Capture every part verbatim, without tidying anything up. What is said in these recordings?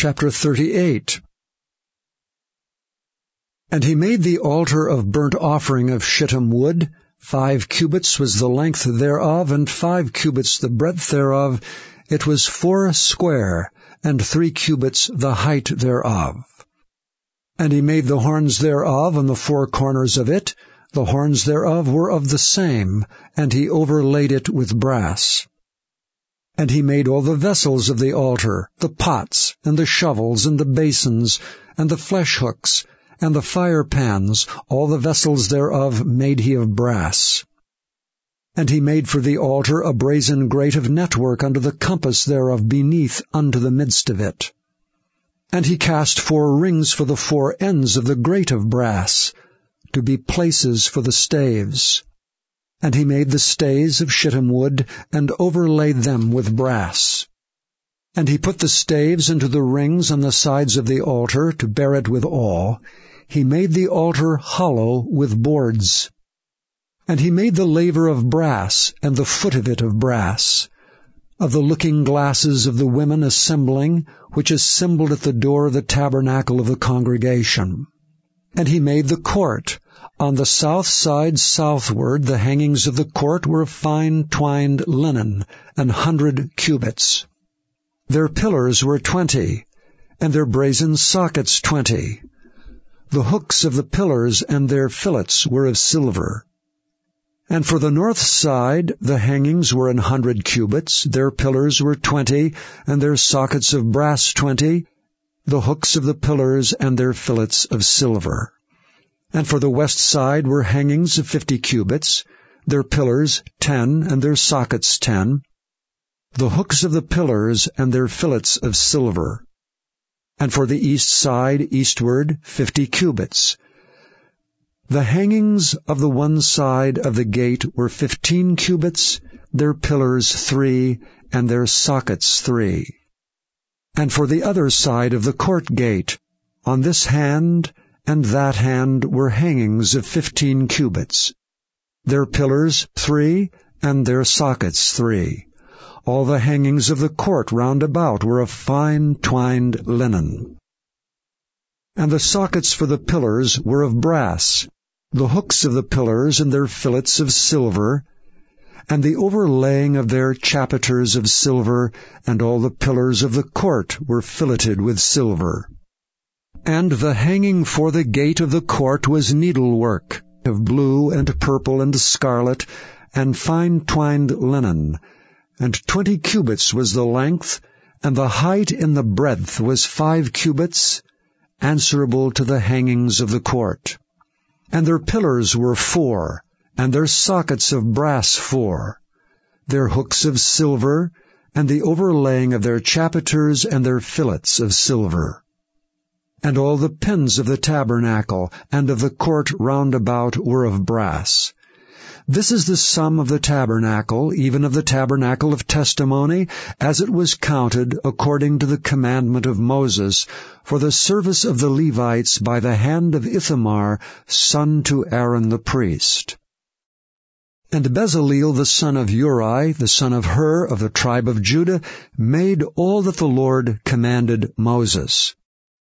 Chapter thirty-eight. And he made the altar of burnt offering of shittim wood. Five cubits was the length thereof, and five cubits the breadth thereof. It was four square, and three cubits the height thereof. And he made the horns thereof on the four corners of it. The horns thereof were of the same, and he overlaid it with brass. And he made all the vessels of the altar, the pots, and the shovels, and the basins, and the flesh hooks, and the fire pans, all the vessels thereof made he of brass. And he made for the altar a brazen grate of network under the compass thereof beneath unto the midst of it. And he cast four rings for the four ends of the grate of brass, to be places for the staves. And he made the stays of shittim wood, and overlaid them with brass. And he put the staves into the rings on the sides of the altar, to bear it withal. He made the altar hollow with boards. And he made the laver of brass, and the foot of it of brass, of the looking glasses of the women assembling, which assembled at the door of the tabernacle of the congregation. And he made the court. On the south side southward the hangings of the court were of fine twined linen, an hundred cubits. Their pillars were twenty, and their brazen sockets twenty. The hooks of the pillars and their fillets were of silver. And for the north side the hangings were an hundred cubits, their pillars were twenty, and their sockets of brass twenty, the hooks of the pillars and their fillets of silver. And for the west side were hangings of fifty cubits, their pillars ten, and their sockets ten, the hooks of the pillars and their fillets of silver. And for the east side eastward fifty cubits. The hangings of the one side of the gate were fifteen cubits, their pillars three, and their sockets three. And for the other side of the court gate, on this hand and that hand were hangings of fifteen cubits, their pillars three, and their sockets three. All the hangings of the court round about were of fine twined linen. And the sockets for the pillars were of brass, the hooks of the pillars and their fillets of silver, and the overlaying of their chapiters of silver, and all the pillars of the court were filleted with silver. And the hanging for the gate of the court was needlework, of blue and purple and scarlet, and fine twined linen, and twenty cubits was the length, and the height in the breadth was five cubits, answerable to the hangings of the court. And their pillars were four, and their sockets of brass four, their hooks of silver, and the overlaying of their chapiters and their fillets of silver. And all the pins of the tabernacle and of the court round about were of brass. This is the sum of the tabernacle, even of the tabernacle of testimony, as it was counted according to the commandment of Moses, for the service of the Levites by the hand of Ithamar, son to Aaron the priest. And Bezaleel the son of Uri, the son of Hur, of the tribe of Judah, made all that the Lord commanded Moses.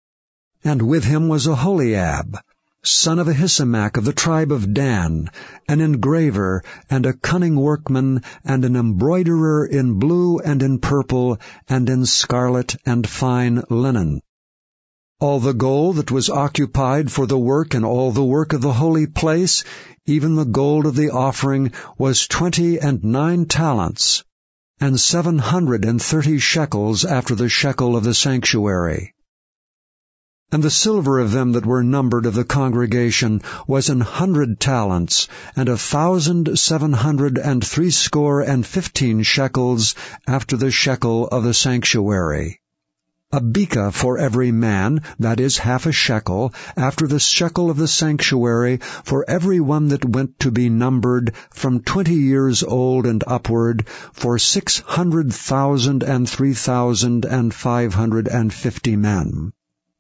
And with him was Aholiab, son of Ahisamach of the tribe of Dan, an engraver, and a cunning workman, and an embroiderer in blue and in purple, and in scarlet and fine linen. All the gold that was occupied for the work and all the work of the holy place, even the gold of the offering, was twenty and nine talents, and seven hundred and thirty shekels after the shekel of the sanctuary. And the silver of them that were numbered of the congregation was an hundred talents, and a thousand seven hundred and threescore and fifteen shekels after the shekel of the sanctuary. A beka for every man, that is half a shekel, after the shekel of the sanctuary, for every one that went to be numbered, from twenty years old and upward, for six hundred thousand and three thousand and five hundred and fifty men.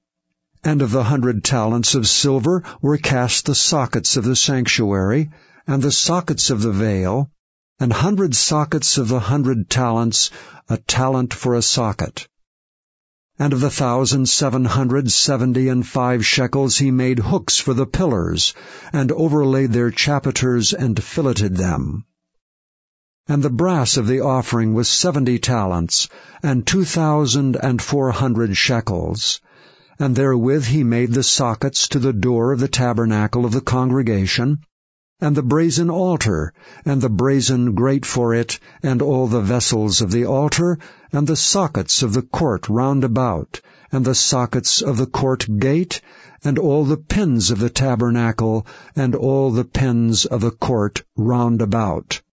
And of the hundred talents of silver were cast the sockets of the sanctuary, and the sockets of the veil, and hundred sockets of the hundred talents, a talent for a socket. And of the thousand seven hundred seventy and five shekels he made hooks for the pillars, and overlaid their chapiters, and filleted them. And the brass of the offering was seventy talents, and two thousand and four hundred shekels. And therewith he made the sockets to the door of the tabernacle of the congregation, and the brazen altar, and the brazen grate for it, and all the vessels of the altar, and the sockets of the court round about, and the sockets of the court gate, and all the pins of the tabernacle, and all the pins of the court round about.